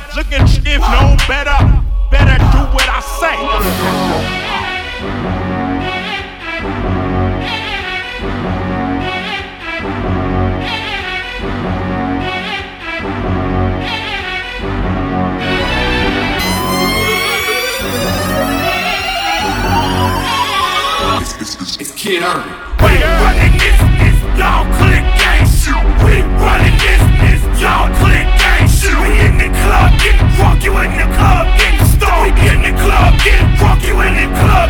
up looking stiff, no better. Better do what I say. It's Kid Urban. We running this, y'all click gang shit. We running this, y'all click gang shit. We in the club getting drunk, you in the club getting stoned. We in the club getting drunk, you in the club